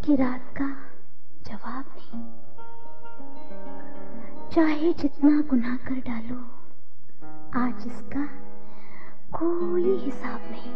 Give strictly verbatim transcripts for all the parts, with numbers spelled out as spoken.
कि रात का जवाब नहीं। चाहे जितना गुनाह कर डालो, आज इसका कोई हिसाब नहीं।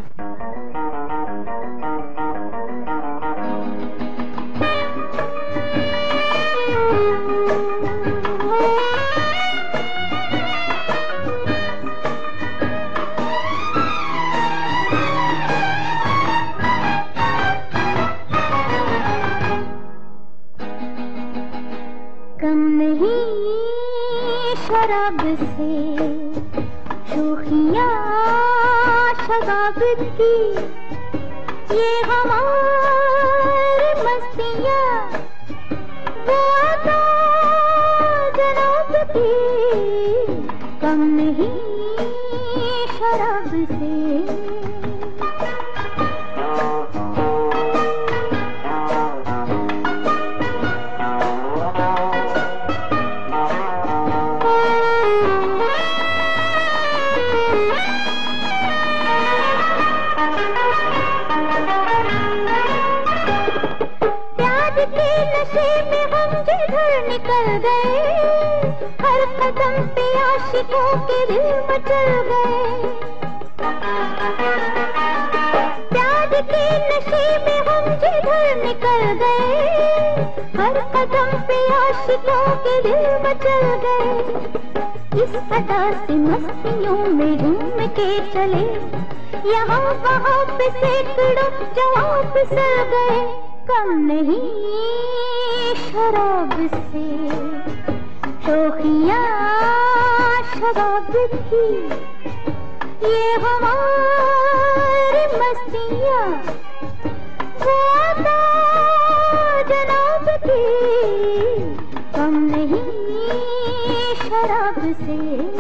कम नहीं शराब से शोखियाँ शबाब की, ये हमारी मस्तियाँ वो अदा जनाब की। कम नहीं शराब से। के नशे में हम जिधर निकल गए, हर कदम पे आशिकों के दिल मचल गए। प्यार के नशे में हम जिधर निकल गए, हर कदम पे आशिकों के दिल मचल गए। इस अदा से मस्तियों में झूम के चले, यहाँ वहाँ पे सैकड़ों जवाब फिसल गए। कम नहीं शराब से शोखियाँ शराब की, ये हमारी मस्तियाँ वो अदा जनाब की। कम नहीं शराब से।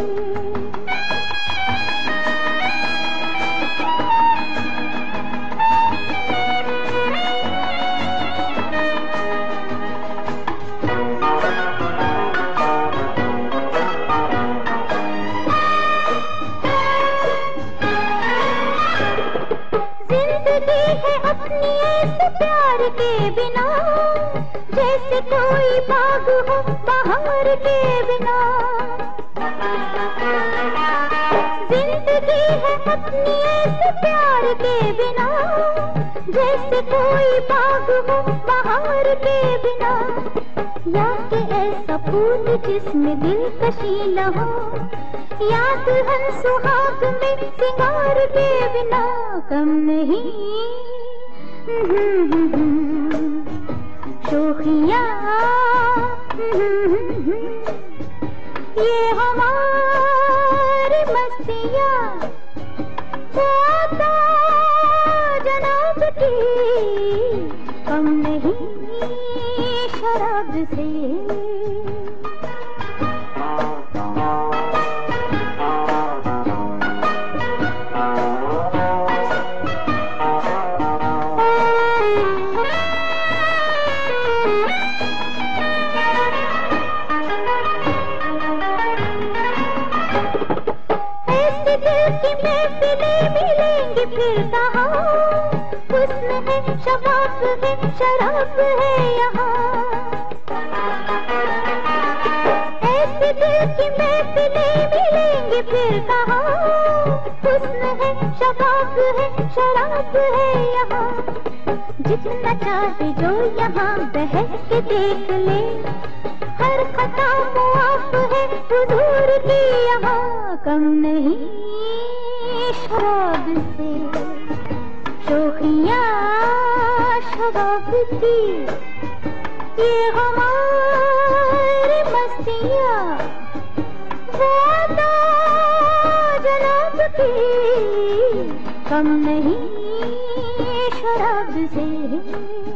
जिंदगी है अपनी ऐसे प्यार के बिना, जैसे कोई बाग हो बहार के बिना। जिंदगी है अपनी ऐसे प्यार के बिना, जैसे कोई बाग हो बहार के बिना। या कि ऐसा फूल जिसमें दिलकशी न हो, या दुल्हन सुहाग में सिंगार के बिना। कम नहीं शोखियाँ ये हमारी मस्तियाँ वो अदा जनाब की। कम नहीं शराब से। ऐसे दिल की महफिलें मिलेंगी फिर कहाँ, हुस्न है शबाब है शराब है यहाँ। ऐसे दिल की महफिलें मिलेंगी फिर कहाँ, हुस्न है शबाब है शराब है यहाँ। जितना चाहे जो यहाँ बहक के देख ले, हर खता मुआफ है हुजूर की यहाँ। कम नहीं शराब से शोखियाँ शबाब की, ये हमारी मस्तियाँ वो अदा जनाब की। कम नहीं शराब से।